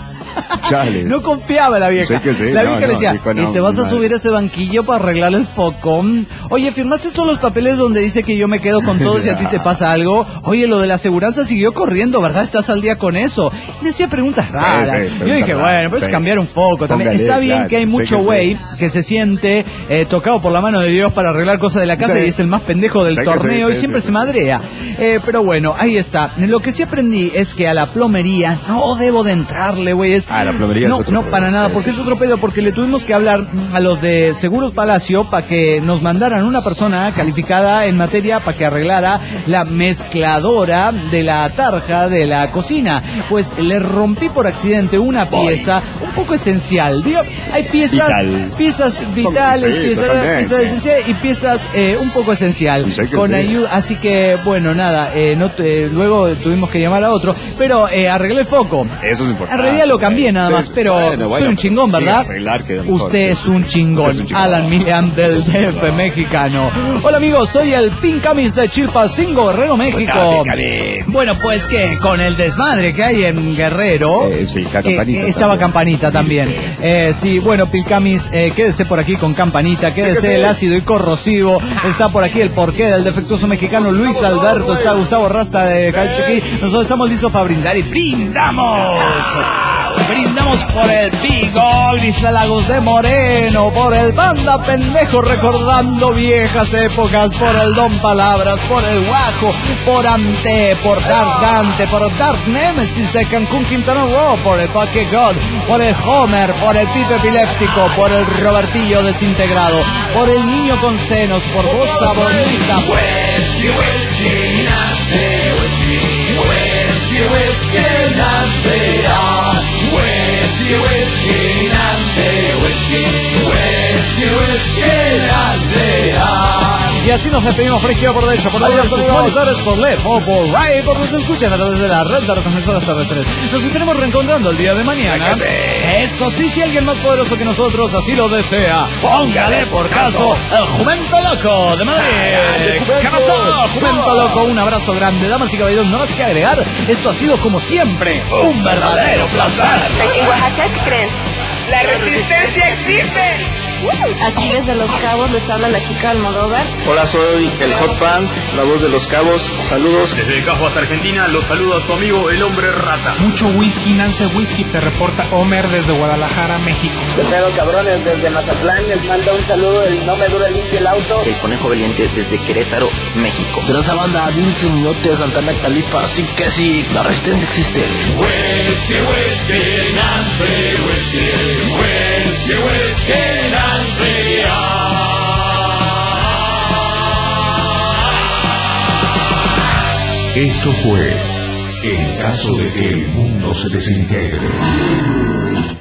No confiaba la vieja. La vieja le decía, ¿y te vas a subir a ese banquillo para arreglar el foco? Oye, ¿firmaste todos los papeles donde dice que yo me quedo con todos y a ti te pasa algo? Oye, lo de la aseguranza siguió corriendo, ¿verdad? ¿Estás al día con eso? Y me hacía preguntas raras. Yo dije, bueno, pues cambiar un foco también. Está bien que hay mucho güey que se siente tocado por la mano de Dios para arreglar cosas de la casa y es el más pendejo del torneo y siempre se madrea. Pero bueno, ahí está. Lo que sí aprendí es que a la plomería no debo de entrarle, güey. plomería no, es otro no pedo. para nada, porque es otro pedo, porque le tuvimos que hablar a los de Seguros Palacio para que nos mandaran una persona calificada en materia para que arreglara la mezcladora de la tarja de la cocina. Pues le rompí por accidente una pieza un poco esencial. Digo, hay piezas vitales, Sí, piezas esenciales y piezas un poco esencial. Con ayuda, así que bueno, nada, luego tuvimos que llamar a otro, pero arreglé el foco. Eso es importante. En realidad lo cambié nada más, pero soy un chingón, ¿verdad? Usted es un chingón. Alan Milian del DF mexicano. Hola amigos, soy el Pincamis de Chilpancingo, Guerrero, México. Bueno, pues que con el desmadre que hay en Guerrero, estaba Campanita también. Sí, bueno, Pincamis, quédese por aquí con Campanita, quédese el ácido y corrosivo. Está por aquí el porqué del defectuoso mexicano Luis Alberto, está Gustavo Rasta de Calchequí. Nosotros estamos listos para brindar y brindamos. Brindamos por el Pigo, Gris Lagos de Moreno, por el Banda Pendejo recordando viejas épocas, por el Don Palabras, por el Guajo, por Ante, por Dark Dante, por Dark Nemesis de Cancún, Quintana Roo, por el Paque God, por el Homer, por el Pipe Epiléptico, por el Robertillo desintegrado, por el Niño con senos, por Bosa Bonita. Whisky, whisky, nace, whisky, whisky, whisky, nace, whisky, whisky, nace, whisky, whisky, whisky, nace. Y así nos despedimos por izquierda, por derecha, por la derecha, por monitores, por left o por right, por nos escuchan a través de la red de retransmisoras terrestres. Nos estaremos reencontrando el día de mañana. Eso sí, si alguien más poderoso que nosotros así lo desea, póngale por caso el Jumento Loco de Madrid. ¿Qué pasó, Jumento Loco? Un abrazo grande, damas y caballeros, no más que agregar. Esto ha sido como siempre un verdadero placer. ¿En Oaxaca qué creen? ¡La resistencia existe! Aquí desde Los Cabos les habla la chica Almodóvar. Hola, soy el Hot Pants, la voz de Los Cabos. Saludos. Desde Cajo hasta Argentina, los saludo a tu amigo el Hombre Rata. Mucho whisky, Nance Whisky. Se reporta Homer desde Guadalajara, México. ¿Qué pedo, cabrones? Desde Mazatlán les manda un saludo el No Me Dura Limpio el Auto. El Conejo Valiente desde Querétaro, México. Grosa banda, Dulce Ñote, Santana Calipa. Así que sí, la resistencia existe. Whisky, whisky, Nance Whisky. Whisky, whisky, Nance. Esto fue En caso de que el mundo se desintegre.